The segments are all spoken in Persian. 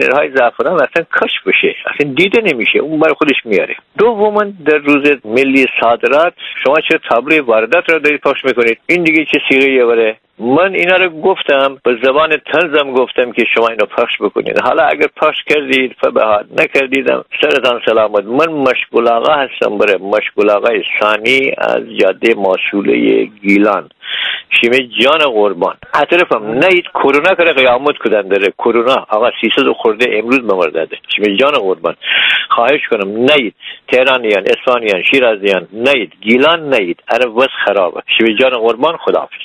های زعفران اصلا کاش بشه، اصلا دیده نمیشه، اون برای خودش میاره. دوما در روز ملی صادرات شما چه تابلوی واردات رو دارید پخش میکنید؟ این دیگه چه صیغه‌ایه بره؟ من اینا رو گفتم، به زبان طنزم گفتم که شما اینو پخش بکنید. حالا اگر پخش کردید فبها، نکردیدم سرتان سلامت. من مشغول آقا هستم، برای مشغول آقای ثانی از جاده ماسوله گیلان، شیمه جان قربان. اطرافم نید کرونا کنه قیامت کدن داره. کرونا آقا 300 خورده امروز بمرده. شیمه جان قربان خواهش کنم نید، تهرانیان، اصفهانیان، شیرازیان نید، گیلان نید، اره وز خرابه. شیمه جان قربان، خداحافظ.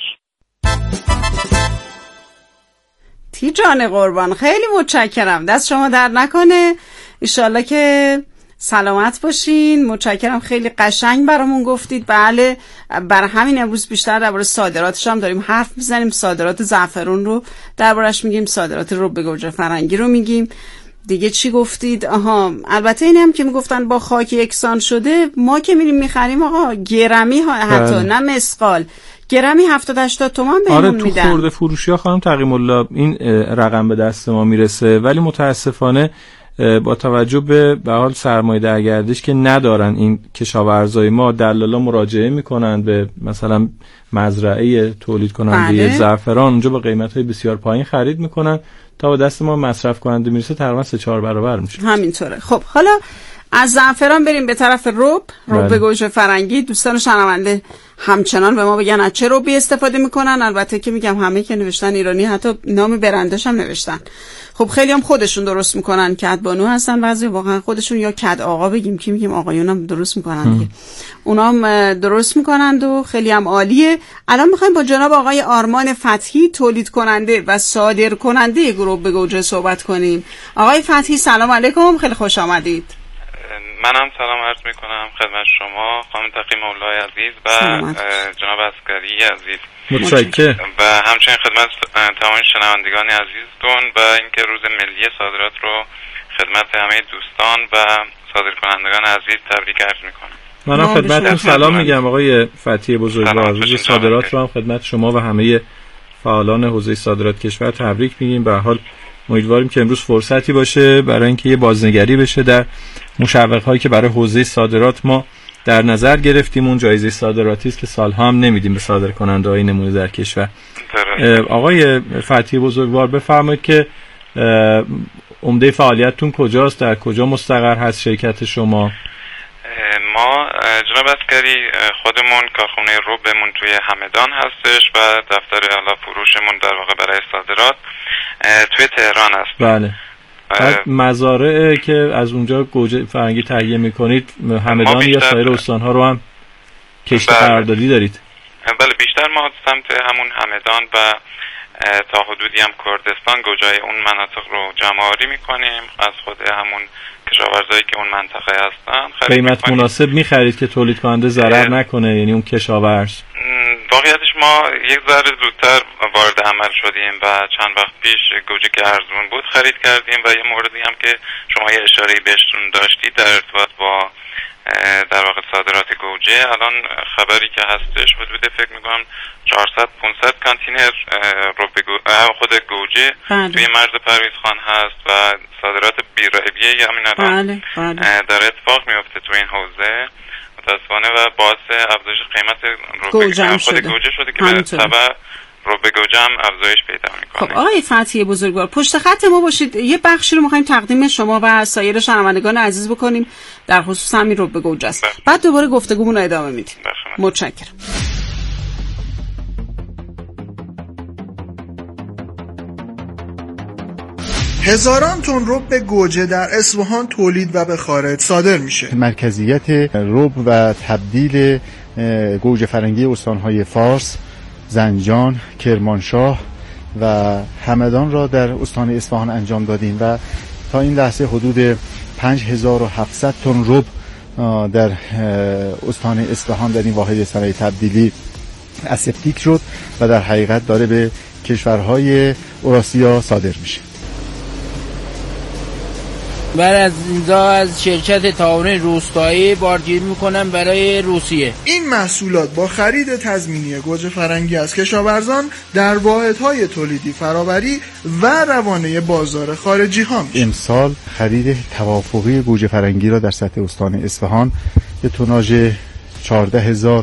تی جان قربان خیلی متشکرم، دست شما در نکنه، انشالله که سلامت باشین. متشکرم، خیلی قشنگ برامون گفتید. بله، برای همین امروز بیشتر درباره صادراتش هم داریم حرف میزنیم. صادرات زعفرون رو دربارش میگیم، صادرات رب گوجه فرنگی رو میگیم. دیگه چی گفتید؟ آها، البته این هم که میگفتن با خاک یکسان شده، ما که میریم میخریم آقا گرمی ها، حتی نه مسقال، گرمی 70-80 تومان بهمون میدن. آره، تو خورده فروشی ها خانم تقیم الله این رقم به دست ما میرسه، ولی متاسفانه با توجه به حال سرمایه درگردش که ندارن این کشاورزای ما، دلالا مراجعه میکنن به مثلا مزرعه تولید کننده زعفران، اونجا با قیمت‌های بسیار پایین خرید میکنن تا به دست ما مصرف کننده میرسه تقریبا 3-4 برابر میشه. همینطوره. خب حالا از زعفران بریم به طرف رب گوجه فرنگی. دوستان شنونده همچنان به ما بگن از چه ربی استفاده میکنن. البته که میگم همه که نوشتن ایرانی، حتی نام برندش هم نوشتن. خب خیلی هم خودشون درست میکنن، کدبانو هستن بعضی واقعا خودشون، یا کد آقا بگیم که میگیم آقایون هم درست میکنن دیگه، اونا هم درست میکنند و خیلی هم عالیه. الان میخوایم با جناب آقای آرمان فتحی، تولید کننده و صادر کننده رب گوجه صحبت کنیم. آقای فتحی سلام علیکم، خیلی خوش آمدید. منم سلام عرض میکنم خدمت شما خانم تقیم الله عزیز و جناب عسکری عزیز. متشکرم. و همچنین خدمت تمام شنوندگان عزیزتون و اینکه روز ملی صادرات رو خدمت همه دوستان و صادر کنندگان عزیز تبریک عرض میکنم. منم خدمتتون سلام میگم آقای فتحی بزرگوار. روز صادرات رو هم خدمت شما و همه فعالان حوزه صادرات کشور تبریک میگیم. به هر حال امیدواریم که امروز فرصتی باشه برای اینکه یه بازنگری بشه در مشوق‌هایی که برای حوزه صادرات ما در نظر گرفتیم. اون جایزه صادراتی است که سالها هم نمیدیم به صادرکننده‌های نمونه در کشور. آقای فتحی بزرگوار بفرمایید که عمده فعالیتتون کجاست، در کجا مستقر هست شرکت شما؟ ما جناب عسکری خودمون کارخونه ربمون توی همدان هستش و دفتر اعلا فروشمون در واقع برای صادرات توی تهران هست. بله. مزارع که از اونجا گوجه فرنگی تهیه میکنید همدان یا سایر استان‌ها رو هم کشت قراردادی دارید؟ بله، بیشتر ما سمت همون همدان و تا حدودی هم کردستان گوجه‌های اون مناطق رو جمع‌آوری میکنیم از خود همون کشاورزایی که اون منطقه هستن. قیمت مناسب میخرید که تولید کننده ضرر نکنه، یعنی اون کشاورز؟ واقعیتش ما یک ذره زودتر وارد عمل شدیم و چند وقت پیش گوجه که ارزون بود خرید کردیم و یه موردی هم که شما یه اشاره‌ای بهشون داشتید در ارتباط با در واقع صادرات گوجه، الان خبری که هستش حدود فکر میکنم 400-500 کانتینر خود گوجه توی مرز پرویزخان هست و صادرات بی‌رویه همین در اتفاق میفته تو این حوزه متاسفانه و باعث افزایش قیمت خود گوجه شده که به تبع رب گوجه هم افزایش پیدا میکنه. خب آقای فتحی بزرگوار پشت خط ما باشید، یه بخشی رو می‌خوایم تقدیم شما و سایر شنوندگان عزیز بکنیم در خصوص همین رب گوجه است. بعد دوباره گفتگومون رو ادامه میدیم. متشکرم. هزاران تن رب گوجه در اصفهان تولید و به خارج صادر میشه. مرکزیت رب و تبدیل گوجه فرنگی استان‌های فارس، زنجان، کرمانشاه و همدان را در استان اصفهان انجام دادیم و تا این لحظه حدود 5700 تن رب در استان اصفهان در این واحد صنایع تبدیلی اسپتیک شد و در حقیقت داره به کشورهای اوراسیا صادر میشه. بعد از اینجا از شرکت تعاون روستایی بارگیری میکنن برای روسیه. این محصولات با خرید تضمینی گوجه فرنگی از کشاورزان در واحدهای تولیدی فرآوری و روانه بازار خارجی ها میشه. امسال خرید توافقی گوجه فرنگی را در سطح استان اصفهان به توناژ 14,000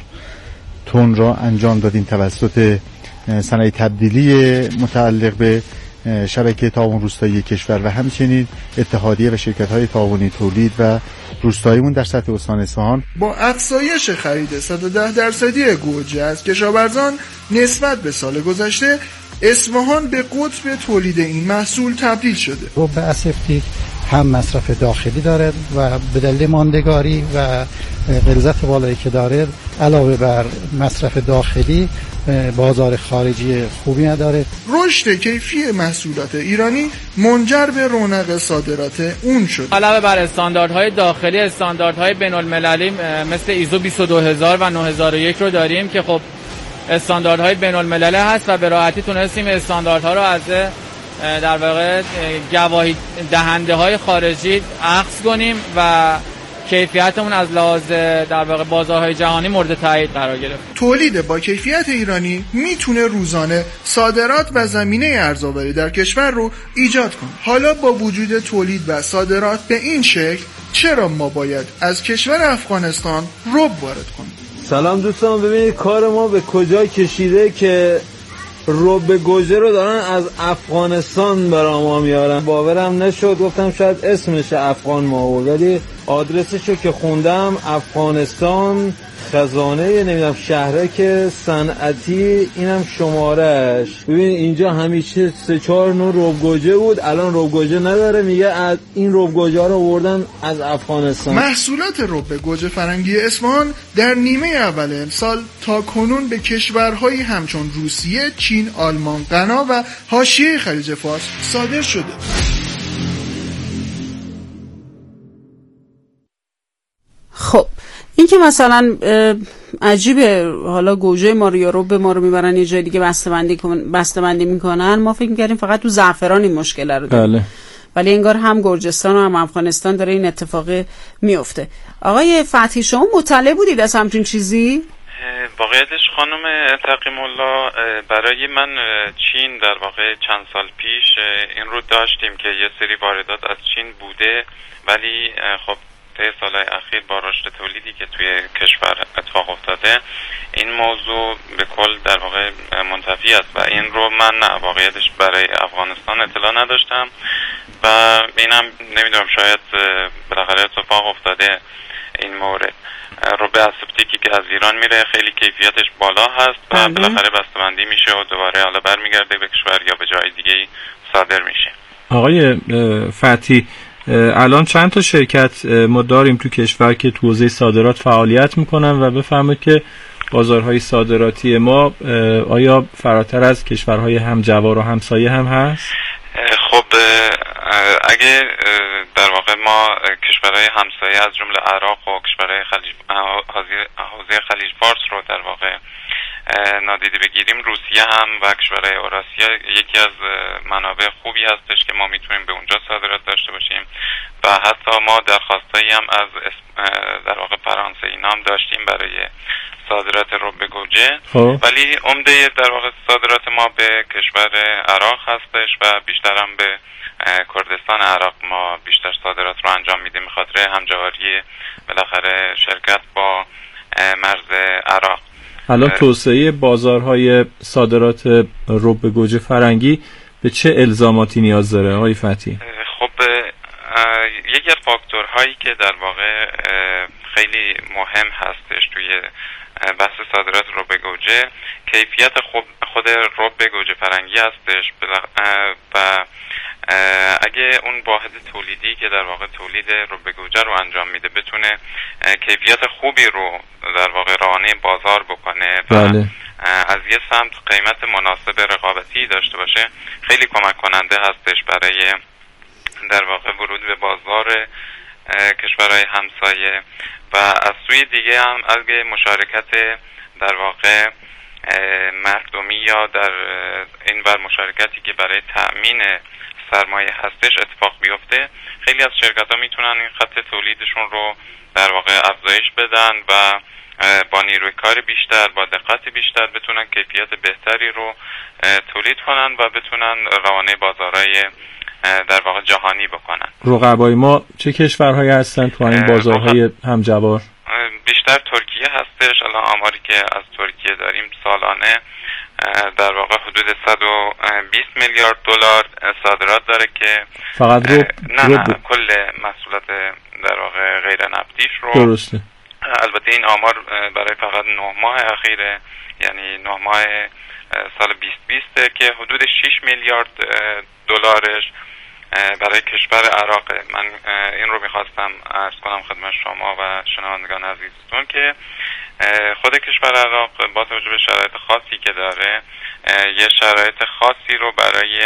تن را انجام دادیم توسط صنایع تبدیلی متعلق به شبکه تعاون روستایی کشور و همچنین اتحادیه و شرکت‌های تعاونی تولید و روستاییمون در سطح استان اصفهان. با افزایش خرید 110% گوجه از کشاورزان نسبت به سال گذشته، اصفهان به قطب تولید این محصول تبدیل شده. رب اسفتی هم مصرف داخلی دارد و به دلیل ماندگاری و غلظت بالایی که دارد علاوه بر مصرف داخلی بازار خارجی خوبی نداره. رشد کیفی محصولات ایرانی منجر به رونق صادرات اون شد. علاوه بر استانداردهای داخلی، استانداردهای بین‌المللی مثل ایزو 22000 و 9001 رو داریم که خب استانداردهای بین‌المللی هست و به راحتی تونستیم استانداردها رو از در واقع گواهی دهنده های خارجی اخذ کنیم و کیفیتمون از لحاظ در واقع بازارهای جهانی مورد تایید قرار گرفت. تولید با کیفیت ایرانی میتونه روزانه صادرات و زمینه ارزآوری در کشور رو ایجاد کنه. حالا با وجود تولید و صادرات به این شکل، چرا ما باید از کشور افغانستان رب وارد کنیم؟ سلام دوستان، ببینید کار ما به کجا کشیده که رب گوجه رو دارن از افغانستان برای ما میارن. باورم نشد، گفتم شاید اسمش افغان ما بود، ولی آدرسشو که خوندم افغانستان، خزانه نمیدونم شهرک صنعتی، اینم شمارش. ببین اینجا همیشه 3-4 نوع رب گوجه بود، الان رب گوجه نداره، میگه از این رب گوجه رو آوردن از افغانستان. محصولات رب گوجه فرنگی اصفهان در نیمه اول امسال تا کنون به کشورهایی همچون روسیه، چین، آلمان، غنا و حاشیه خلیج فارس صادر شده. خب این که مثلا عجیبه، حالا گوجه ما رو یا رب ما رو میبرن یه جای دیگه بسته‌بندی میکنن، ما فکر می‌کردیم فقط تو زعفران این مشکل رو داره. بله. ولی انگار هم گرجستان و هم افغانستان داره این اتفاق میفته. آقای فتحی شما مطلع بودید از همچین چیزی؟ واقعیتش خانم تقیم الله، برای من چین در واقع چند سال پیش این رو داشتیم که یه سری واردات از چین بوده، ولی خب طی سالهای اخیر با رشد تولیدی که توی کشور اتفاق افتاده این موضوع به کل در واقع منتفی است و این رو من واقعیتش برای افغانستان اطلاع نداشتم و اینم نمیدونم شاید بالاخره اتفاق افتاده این مورد. رب اسفتی که از ایران میره خیلی کیفیتش بالا هست و بالاخره بسته‌بندی میشه و دوباره حالا برمیگرده به کشور یا به جای دیگه صادر میشه. آقای فتحی، الان چند تا شرکت ما داریم تو کشور که تو حوزه صادرات فعالیت میکنن و بفهمه که بازارهای صادراتی ما آیا فراتر از کشورهای همجوار و همسایه هم هست؟ خب اگه در واقع ما کشورهای همسایه از جمله عراق و کشورهای حوزه خلیج فارس رو در واقع نادیده بگیریم، روسیه هم و کشورهای اوراسیا یکی از منابع خوبی هستش که ما میتونیم به اونجا صادرات داشته باشیم و حتی ما درخواستایی هم از در واقع فرانسه اینا هم داشتیم برای صادرات رب گوجه، ولی عمده در واقع صادرات ما به کشور عراق هستش و بیشتر هم به کردستان عراق ما بیشتر صادرات رو انجام میدیم به خاطر همجواری بالاخره شرکت با مرز عراق. الان توسعه بازارهای صادرات رب گوجه فرنگی به چه الزاماتی نیاز داره آقای فتحی؟ خب یکی از فاکتورهایی که در واقع خیلی مهم هستش توی بحث صادرات رب گوجه کیفیت خود رب گوجه فرنگی هستش و اگه اون واحد تولیدی که در واقع تولید رب گوجه رو انجام میده بتونه کیفیت خوبی رو در واقع رهانه بازار بکنه و از یه سمت قیمت مناسب رقابتی داشته باشه، خیلی کمک کننده هستش برای در واقع ورود به بازار کشورهای همسایه و از سوی دیگه هم اگه مشارکت در واقع مردمی یا در این ور مشارکتی که برای تأمین سرمایه هستش اتفاق بیفته، خیلی از شرکت‌ها میتونن این خط تولیدشون رو در واقع افزایش بدن و با نیروی کار بیشتر، با دقت بیشتر بتونن کیفیت بهتری رو تولید کنن و بتونن روانه بازارهای در واقع جهانی بکنن. رقبای ما چه کشورهایی هستن تو این بازارهای همجوار؟ بیشتر ترکیه هستش. الان آماری که از ترکیه داریم سالانه در واقع حدود 120 میلیارد دلار صادرات داره که فقط نه کل محصولات در واقع غیر نفتیش رو. درسته. البته این آمار برای فقط 9 ماه اخیره، یعنی 9 ماه سال 2020 که حدود 6 میلیارد دلارش برای کشور عراق. من این رو میخواستم عرض کنم خدمت شما و شنوندگان عزیزتون که خود کشور عراق با توجه به شرایط خاصی که داره یه شرایط خاصی رو برای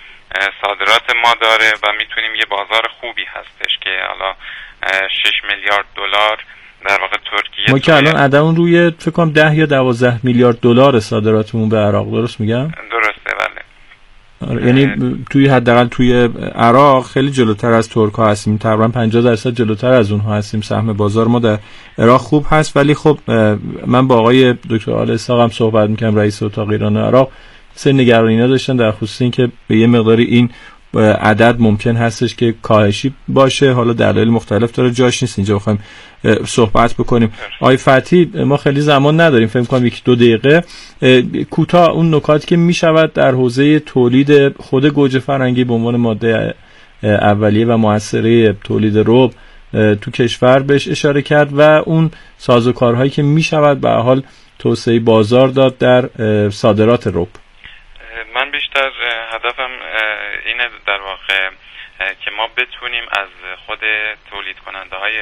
صادرات ما داره و میتونیم یه بازار خوبی هستش که حالا 6 میلیارد دلار در واقع ترکیه. ما که الان عددمون روی فکر کنم 10 یا 12 میلیارد دلار صادراتمون به عراق، درست میگم؟ درسته بله. یعنی توی حداقل توی عراق خیلی جلوتر از ترک ها هستیم، تقریبا 50% جلوتر از اونها هستیم. سهم بازار ما در عراق خوب هست، ولی خب من با آقای دکتر آل اسحاق هم صحبت می‌کردم، رئیس اتاق ایران عراق، سه نگرانی‌ها داشتن در خصوص این که به یه مقداری این عدد ممکن هستش که کاهشی باشه. حالا دلایل مختلف داره، جاش نیست اینجا بخوایم صحبت بکنیم. آقای فتحی ما خیلی زمان نداریم، فکر کنم 1-2 دقیقه کوتاه اون نکاتی که میشود در حوزه تولید خود گوجه فرنگی به عنوان ماده اولیه و موثره تولید رب تو کشور بهش اشاره کرد و اون سازوکارهایی که میشود به حال توسعه بازار داد در صادرات رب. من بیشتر هدفم اینه در واقع که ما بتونیم از خود تولید کننده های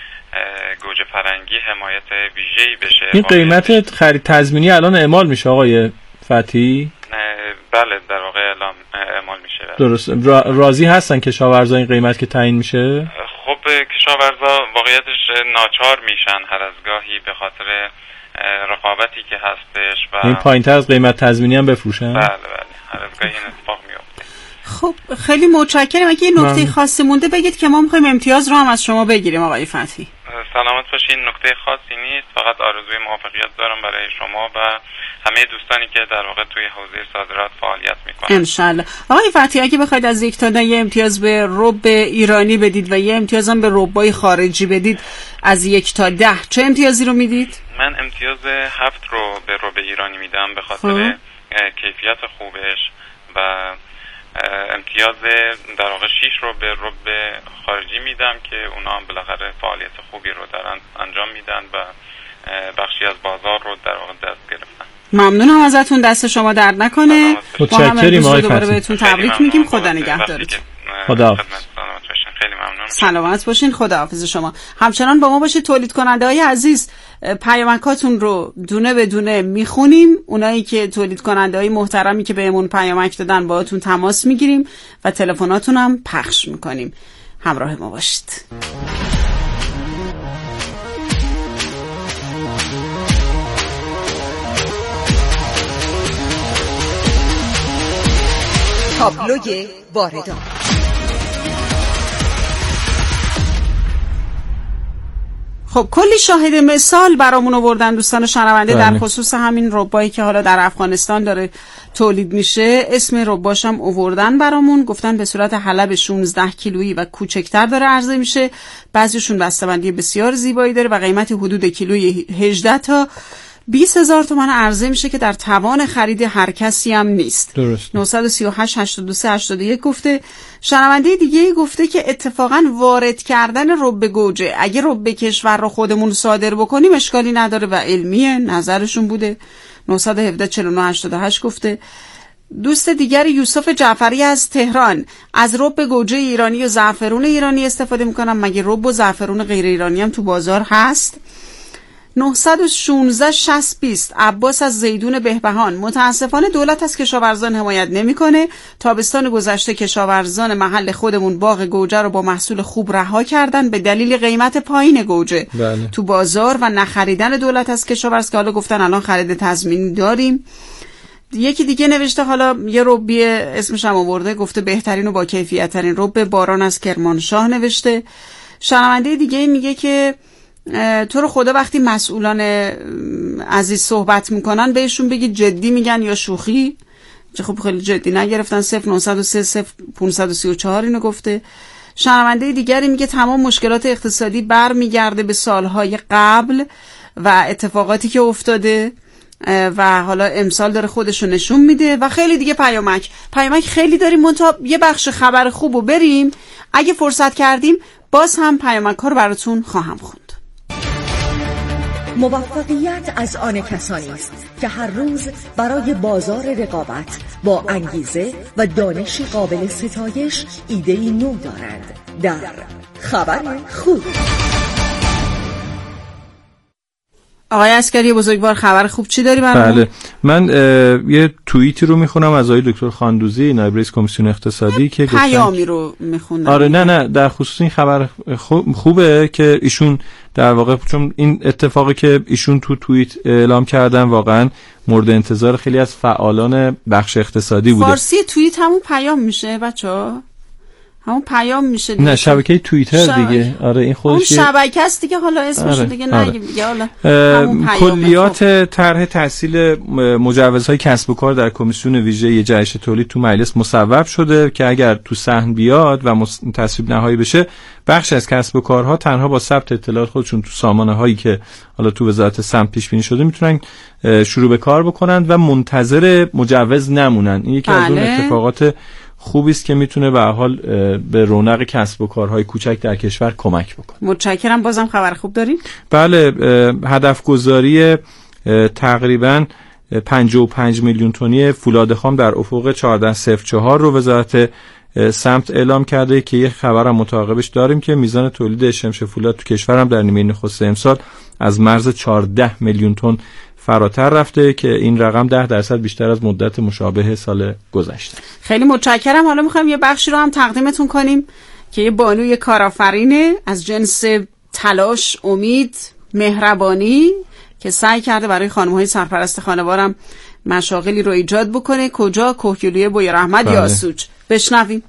گوجه فرنگی حمایت ویژه‌ای بشه. این قیمت خرید تضمینی الان اعمال میشه آقای فتحی؟ بله در واقع الان اعمال میشه. درست. راضی هستن کشاورزا این قیمت که تعیین میشه؟ خب کشاورزا واقعیتش ناچار میشن هر از گاهی به خاطر رقابتی که هستش و این پایین‌تر از قیمت تضمینی هم بفروشن. بله هر از گاهی این اتفاق میفته. خب خیلی متشکرم. اگه یه نکته خاصی مونده بگید که ما می‌خوایم امتیاز رو هم از شما بگیریم آقای فتحی. سلامت باشین. نکته خاصی نیست، فقط آرزوی موفقیت دارم برای شما و همه دوستانی که در واقع توی حوزه صادرات فعالیت میکنن ان شاء الله. آقای فتحی اگه بخواید از 1 تا 10 یه امتیاز به رب ایرانی بدید و یه امتیاز هم به ربای خارجی بدید، از 1 تا 10 چه امتیازی رو میدید؟ من امتیاز 7 رو به رب ایرانی میدم به خاطر کیفیت خوبش و امتیاز در واقع 6 رو به رب خارجی میدم که اونا هم بالاخره فعالیت خوبی رو دارن انجام میدن و بخشی از بازار رو در واقع دست گرفتن. ممنونم ازتون، دست شما درد نکنه. متشکریم آقای فتحی. دوباره بهتون تبریک میگیم. خدا نگهدارتون. خدا خیلی ممنون. سلامت باشین. خداحافظ شما. همچنان با ما باشید تولید کننده های عزیز. پیامکاتون رو دونه به دونه میخونیم. اونایی که تولید کننده های محترمی که بهمون پیامک دادن باهاتون تماس میگیریم و تلفناتون هم پخش میکنیم. همراه ما باشید. تابلوی واردات. خب کلی شاهد مثال برامون آوردن دوستان شنونده در خصوص همین ربایی که حالا در افغانستان داره تولید میشه. اسم رباشم آوردن برامون، گفتن به صورت حلب 16 کیلویی و کوچکتر داره عرضه میشه. بعضیشون بسته‌بندی بسیار زیبایی داره و قیمت حدود کیلویی 18 تا 20,000 تومان عرضه میشه که در توان خرید هر کسی هم نیست. درست. 938 82 81 گفته. شنونده دیگه گفته که اتفاقا وارد کردن رب گوجه اگه رب کشور رو خودمون صادر بکنیم اشکالی نداره و علمیه، نظرشون بوده. 917 49 88 گفته. دوست دیگر یوسف جعفری از تهران، از رب گوجه ایرانی و زعفرون ایرانی استفاده میکنم، مگه رب و زعفرون غیر ایرانی هم تو بازار هست؟ 916 60 20 عباس از زیدون بهبهان، متاسفانه دولت از کشاورزان حمایت نمیکنه. تابستان گذشته کشاورزان محل خودمون باغ گوجه رو با محصول خوب رها کردن به دلیل قیمت پایین گوجه تو بازار و نخریدن دولت از کشاورز که حالا گفتن الان خرید تضمینی داریم. یکی دیگه نوشته، حالا یه ربی اسمش هم آورده، گفته بهترین و با کیفیت ترین رب باران از کرمانشاه نوشته. شنونده دیگه میگه که تو رو خدا وقتی مسئولان عزیز صحبت میکنن بهشون بگید جدی میگن یا شوخی. خب خیلی جدی نگرفتن. 0903 0534 اینو گفته. شنونده دیگری میگه تمام مشکلات اقتصادی برمیگرده به سالهای قبل و اتفاقاتی که افتاده و حالا امسال داره خودشو نشون میده و خیلی دیگه پیامک خیلی داریم. منتها یه بخش خبر خوبو بریم، اگه فرصت کردیم باز هم پیامک ها رو براتون خواهم خوند. موفقیت از آن کسانی است که هر روز برای بازار رقابت با انگیزه و دانشی قابل ستایش ایده‌ای نو دارند. در خبر خوب. آقای عسکری بزرگوار، خبر خوب چی داری برامون؟ بله، من یه توییتی رو میخونم از آقای دکتر خاندوزی، نایب رئیس کمیسیون اقتصادی که گفتن پیامی رو میخونم. آره نه در خصوص این خبر خوبه که ایشون در واقع، چون این اتفاقی که ایشون تو توییت اعلام کردن واقعا مورد انتظار خیلی از فعالان بخش اقتصادی بوده. فارسی توییت همون پیام میشه بچه‌ها؟ همون پیام میشه دیگه. نه، شبکه توییتر دیگه. آره این خودش اون شبکه است دیگه، حالا اسمش دیگه نگیم دیگه. حالا کلیات طرح تحصیل مجوزهای کسب و کار در کمیسیون ویژه جهش تولید تو مجلس مصوب شده که اگر تو صحن بیاد و تصویب نهایی بشه، بخش از کسب و کارها تنها با ثبت اطلاعات خودشون تو سامانه هایی که حالا تو وزارت سمت پیش بینی شده میتونن شروع به کار بکنن و منتظر مجوز نمونن. این یکی از اون اتفاقات خوبی است که میتونه به هر حال به رونق کسب و کارهای کوچک در کشور کمک بکنه. متشکرم. بازم خبر خوب داریم؟ بله، هدف گذاری تقریباً 55 میلیون تنی فولاد خام در افق 1404 رو وزارت سمت اعلام کرده که یه خبر هم متعاقبش داریم که میزان تولید شمش فولاد تو کشور هم در نیمه نخست امسال از مرز 14 میلیون تن فراتر رفته که این رقم 10% بیشتر از مدت مشابه سال گذشته. خیلی متشکرم. حالا میخوایم یه بخشی رو هم تقدیمتون کنیم که یه بانوی کارآفرینه از جنس تلاش، امید، مهربانی که سعی کرده برای خانم‌های سرپرست خانوارم مشاغلی رو ایجاد بکنه. کجا؟ کوهگیلوی بویراحمد یاسوج. بشنویم.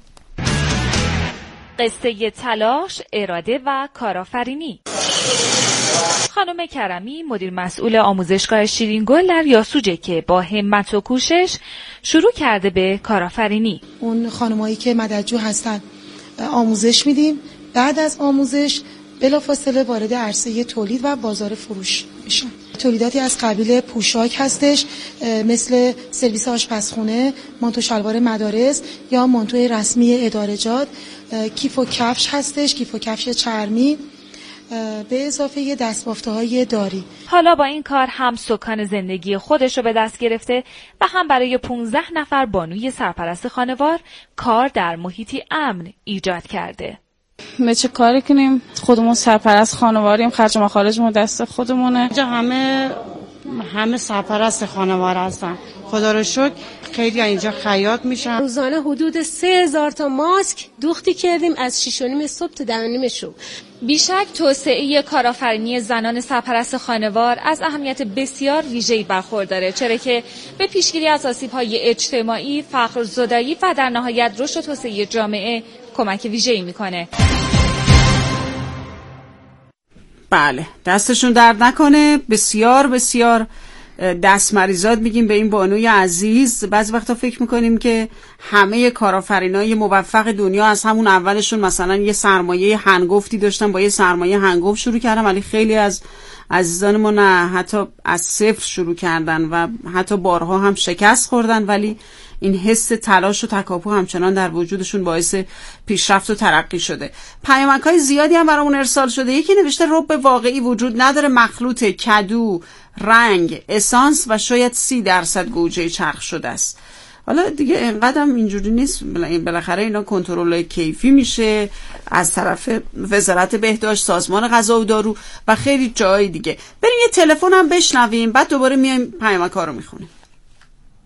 قصه تلاش، اراده و کارآفرینی. خانم کرمی مدیر مسئول آموزشگاه شیرینگل در یاسوجه که با همت و کوشش شروع کرده به کارآفرینی. اون خانمایی که مددجو هستن آموزش میدیم، بعد از آموزش بلافاصله وارد عرصه تولید و بازار فروش میشن. تولیداتی از قبیل پوشاک هستش، مثل سرویس آشپزخونه، مانتو شلوار مدارس یا مانتوی رسمی ادارجات، کیف و کفش هستش، کیف و کفش چرمی، به اضافه یه دستبافته‌های داری. حالا با این کار هم سکان زندگی خودش رو به دست گرفته و هم برای 15 نفر بانوی سرپرست خانوار کار در محیطی امن ایجاد کرده. به چه کاری کنیم؟ خودمون سرپرست خانواریم، خرج و مخارجمون دست خودمونه. اینجا همه سرپرست خانوار هستن. خدا رو شکر خیلی اینجا خیاط میشن. روزانه حدود 3000 تا ماسک دوختی کردیم از 6:30 صبح تا 10:30 شب. بیشک توسعه کارآفرینی زنان سرپرست خانوار از اهمیت بسیار ویژه‌ای برخورداره، چرا که به پیشگیری از آسیب‌های اجتماعی، فقرزدایی و در نهایت رشد و توسعه جامعه کمک ویژه‌ای میکنه. بله، دستشون درد نکنه. بسیار بسیار دست مریزاد میگیم به این بانوی عزیز. بعضی وقتا فکر میکنیم که همه کارآفرینای موفق دنیا از همون اولشون مثلا یه سرمایه هنگفتی داشتن، با یه سرمایه هنگفت شروع کردن، ولی خیلی از عزیزان ما نه، حتی از صفر شروع کردن و حتی بارها هم شکست خوردن، ولی این حس تلاش و تکاپو همچنان در وجودشون باعث پیشرفت و ترقی شده. پیامک‌های زیادی هم برامون ارسال شده. یکی نوشته رب واقعی وجود نداره، مخلوط کدو، رنگ، اسانس و شاید 30% گوجه چرخ شده است. حالا دیگه اینقدر هم اینجوری نیست، بالاخره اینا کنترل کیفی میشه از طرف وزارت بهداشت، سازمان غذا و دارو و خیلی جای دیگه. بریم یه تلفن هم بشنویم، بعد دوباره میایم پیامک‌ها رو میخونیم.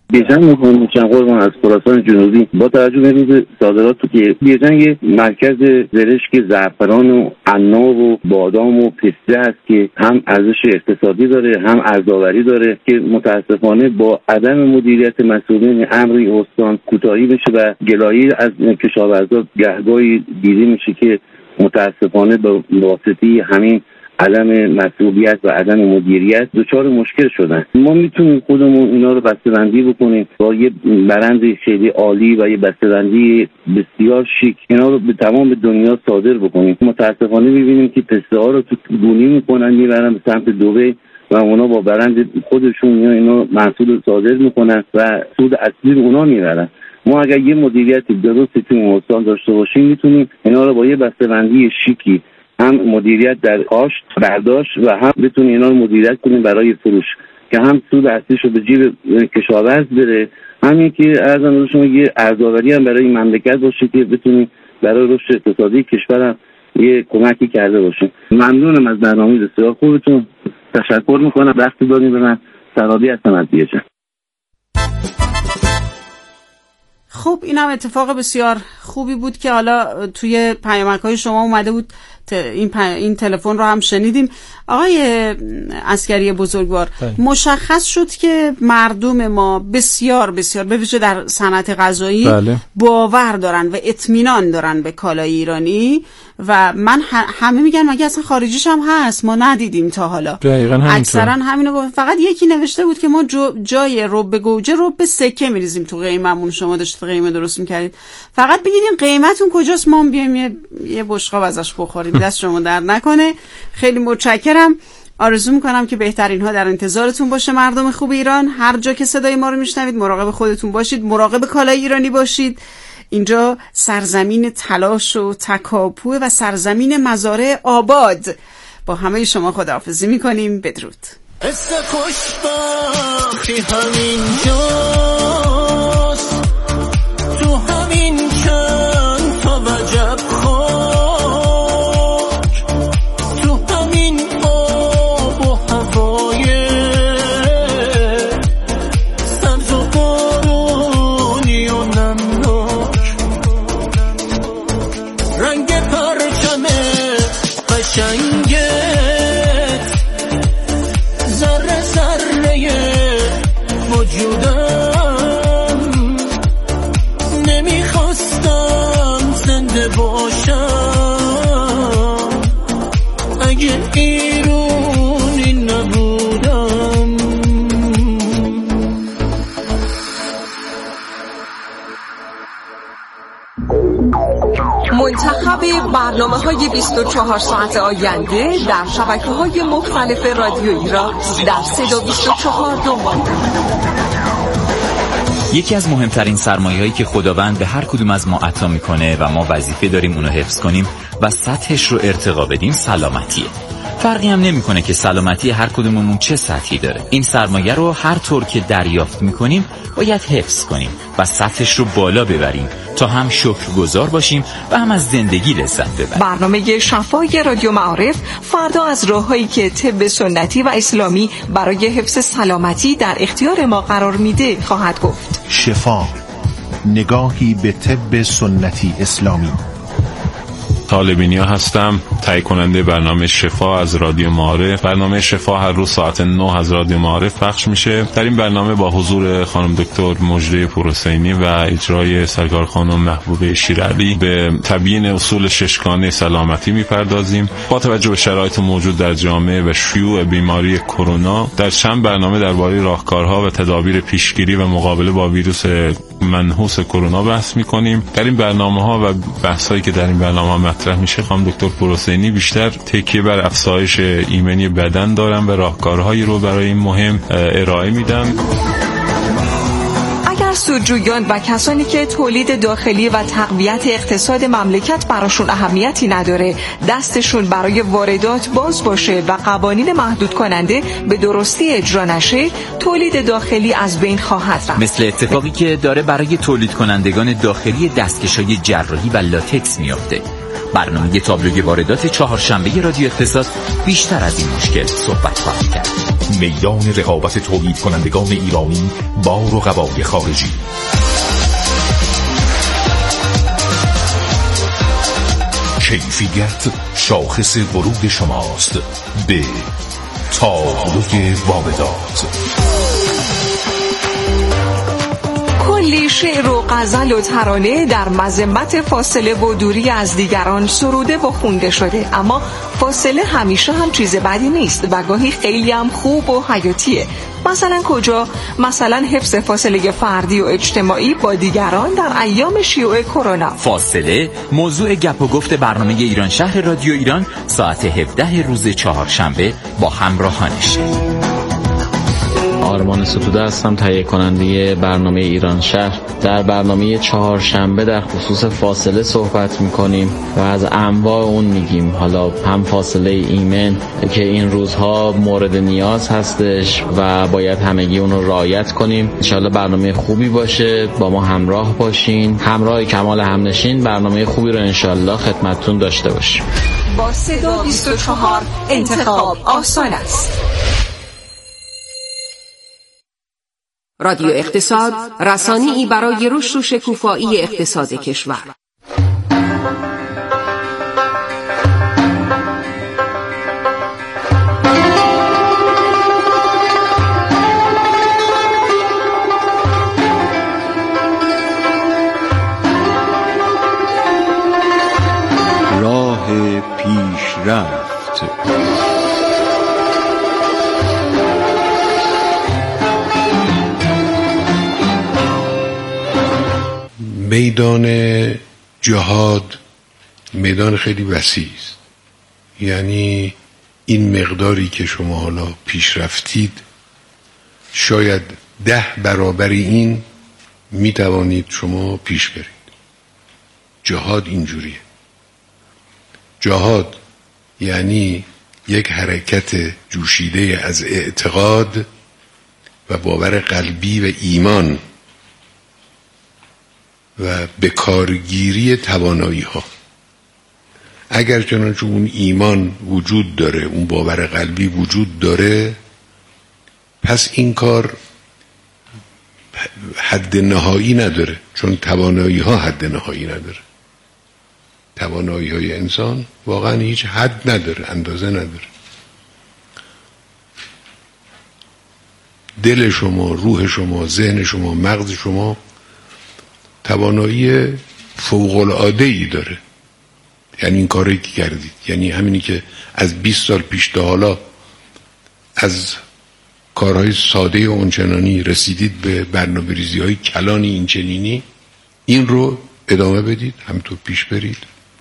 بیژن میکنم چند قربان از خراسان جنوبی با توجه به روز صادرات که بیژن یه مرکز زرشک زعفران و عناب و بادام و پسته است که هم ارزش اقتصادی داره هم ارزآوری داره که متاسفانه با عدم مدیریت مسئولین امری استان کوتاهی بشه و گلایه از کشاورزا گهگاهی دیده میشه که متاسفانه به واسطه همین عدم مسئولیت و عدم مدیریت دچار مشکل شدن. ما میتونیم خودمون اینا رو بسته‌بندی بکنیم با یه برند خیلی عالی و یه بسته‌بندی بسیار شیک اینا رو به تمام دنیا صادر بکنیم. متاسفانه میبینیم که پسته ها رو تو گونی میکنن میبرن به سمت دبی و اونا با برند خودشون اینا محصول صادر میکنن و سود اصلی اونا میبرن. ما اگر یه مدیریت درستی تو استان داشته باشیم میتونیم اینا رو با یه بسته‌بندی شیکی هم مدیریت در کاشت برداشت و هم بتونیم اینا رو مدیریت کنیم برای فروش که هم سود اصلیش رو به جیب کشاورز بره، همین که ارزم شما یه ارزآوری هم برای این مملکت باشه که بتونیم برای رشد اقتصادی کشور هم یه کمکی کرده باشیم. ممنونم از برنامه بسیار خوبتون، تشکر میکنم وقتی دادین به من. سرابی هستم از بیجن. خب اینم اتفاق بسیار خوبی بود که حالا توی پیامک‌های شما اومده بود. این تلفن رو هم شنیدیم. آقای عسگری بزرگوار، مشخص شد که مردم ما بسیار بسیار به ویژه در صنعت غذایی باور دارن و اطمینان دارن به کالای ایرانی و من همه میگن مگه اصلا خارجیش هم هست، ما ندیدیم تا حالا. اکثرا همینو گفت. فقط یکی نوشته بود که ما جای رب گوجه رب سکه میریزیم تو قیممون. شما داشتید قیمه درست میکردید، فقط بگید این قیمتون کجاست ما بیایم یه بشقاب ازش بخوریم. دست شما درد نکنه، خیلی متشکرم. آرزو میکنم که بهترین ها در انتظارتون باشه. مردم خوب ایران، هر جا که صدای ما رو میشنوید مراقب خودتون باشید، مراقب کالای ایرانی باشید. اینجا سرزمین تلاش و تکاپو و سرزمین مزارع آباد. با همه شما خداحافظی میکنیم. بدرود. تو همین چند تا وجب منتخب برنامه‌های 24 ساعت آینده در شبکه‌های مختلف رادیویی را در صدا 24 دنبال یکی از مهمترین سرمایه‌هایی که خداوند به هر کدوم از ما عطا می‌کنه و ما وظیفه داریم اونو حفظ کنیم و سطحش رو ارتقا بدیم سلامتیه. فرقی هم نمی‌کنه که سلامتی هر کدوممون چه سطحی داره. این سرمایه رو هر طور که دریافت می‌کنیم باید حفظ کنیم و سطحش رو بالا ببریم تا هم شکرگزار باشیم و هم از زندگی لذت ببریم. برنامه شفای رادیو معارف فردا از راه‌هایی که طب سنتی و اسلامی برای حفظ سلامتی در اختیار ما قرار میده خواهد گفت. شفا، نگاهی به طب سنتی اسلامی. طالبینیا هستم، تهیه کننده برنامه شفا از رادیو معارف. برنامه شفا هر روز ساعت 9 از رادیو معارف پخش میشه. در این برنامه با حضور خانم دکتر مجده پورحسینی و اجرای سرکار خانم محبوبه شیرعلی به تبیین اصول ششگانه سلامتی میپردازیم. با توجه به شرایط موجود در جامعه و شیوع بیماری کرونا، در چند برنامه درباره راهکارها و تدابیر پیشگیری و مقابله با ویروس منحوس کرونا بحث میکنیم. در این برنامه‌ها و بحث‌هایی که در این برنامه مطرح میشه، خانم دکتر پورحسینی بیشتر تکیه بر افزایش ایمنی بدن دارن و راهکارهایی رو برای این مهم ارائه میدن. اگر سودجویان و کسانی که تولید داخلی و تقویت اقتصاد مملکت براشون اهمیتی نداره، دستشون برای واردات باز باشه و قوانین محدود کننده به درستی اجرا نشه، تولید داخلی از بین خواهد رفت. مثل اتفاقی که داره برای تولید کنندگان داخلی دستکش‌های جراحی و لاتکس میافته. برنامه تابلوی واردات چهارشنبه رادیو اختصاص بیشتر از این مشکل صحبت خواهد کرد. میدان رقابت تولید کنندگان ایرانی با رقبای خارجی. کیفیت شاخص ورود شماست به تابلوی واردات. کلی شعر و غزل و ترانه در مذمت فاصله و دوری از دیگران سروده و خونده شده، اما فاصله همیشه هم چیز بدی نیست و گاهی خیلی هم خوب و حیاتیه. مثلا کجا؟ مثلا حفظ فاصله فردی و اجتماعی با دیگران در ایام شیوع کرونا. فاصله موضوع گپ و گفت برنامه ایران شهر رادیو ایران ساعت 17 روز چهارشنبه با همراهانش. آرمان ستوده هستم، تهیه کننده برنامه ایران شهر. در برنامه چهارشنبه در خصوص فاصله صحبت میکنیم و از انواع اون میگیم. حالا هم فاصله ایمن که این روزها مورد نیاز هستش و باید همگی اون رو رعایت کنیم. انشالله برنامه خوبی باشه، با ما همراه باشین. همراه کمال همنشین برنامه خوبی رو انشالله خدمتتون داشته باشیم. با صدا 24 انتخاب آسان است. رادیو اقتصاد، رسانه‌ای برای رشد و شکوفایی اقتصاد کشور. راه پیشرفت. میدان جهاد میدان خیلی وسیع است. یعنی این مقداری که شما حالا پیش رفتید، شاید 10 برابر این میتوانید شما پیش برید. جهاد اینجوریه. جهاد یعنی یک حرکت جوشیده از اعتقاد و باور قلبی و ایمان و به کارگیری توانایی ها. اگر چنانچه اون ایمان وجود داره، اون باور قلبی وجود داره، پس این کار حد نهایی نداره، چون توانایی ها حد نهایی نداره. توانایی های انسان واقعا هیچ حد نداره، اندازه نداره. دل شما، روح شما، ذهن شما، مغز شما توانایی فوق‌العاده‌ای داره. یعنی این کاری که کردید، یعنی همینی که از 20 سال پیش تا حالا از کارهای ساده اونچنانی رسیدید به برنامه‌ریزی‌های کلانی اینچنینی، این رو ادامه بدید، همینطور پیش برید.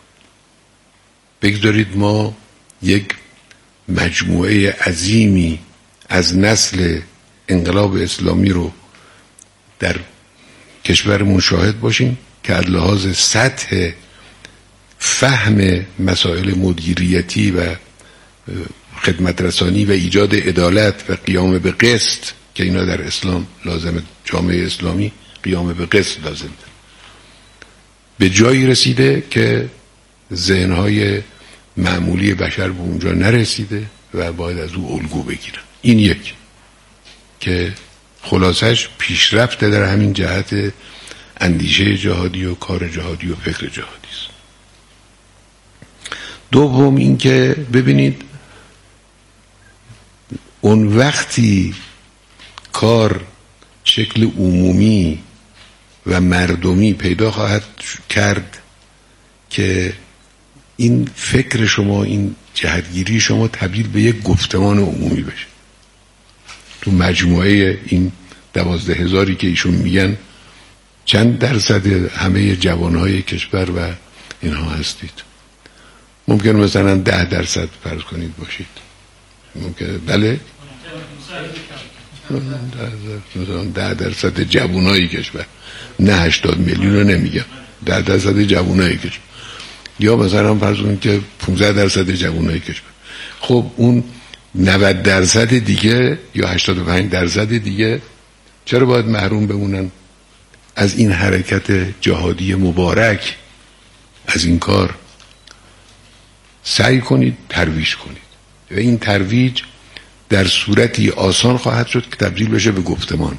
بگذارید ما یک مجموعه عظیمی از نسل انقلاب اسلامی رو در کشورمون شاهد باشیم که از لحاظ سطح فهم مسائل مدیریتی و خدمت رسانی و ایجاد عدالت و قیام به قسط که اینا در اسلام لازمه، جامعه اسلامی قیام به قسط لازمه، به جایی رسیده که ذهنهای معمولی بشر به اونجا نرسیده و باید از او الگو بگیرن. این یک که خلاصش پیشرفت در همین جهت اندیشه جهادی و کار جهادی و فکر جهادی است. دوم این که ببینید اون وقتی کار شکل عمومی و مردمی پیدا خواهد کرد که این فکر شما، این جهتگیری شما تبدیل به یک گفتمان عمومی بشه. تو مجموعه این 12,000 که ایشون میگن چند درصد همه جوانهای کشور و اینها هستید؟ ممکن مثلا 10% فرض کنید باشید، ممکنه، بله، مثلا 10% جوانهای کشور، نه 80 میلیون رو نمیگم، 10% جوانهای کشور، یا مثلا فرض کنید که 15% جوانهای کشور. خب اون 90% دیگه یا 85% دیگه چرا باید محروم بمونن از این حرکت جهادی مبارک، از این کار؟ سعی کنید ترویج کنید و این ترویج در صورتی آسان خواهد شد که تبدیل بشه به گفتمان.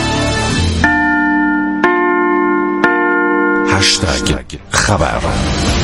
خبر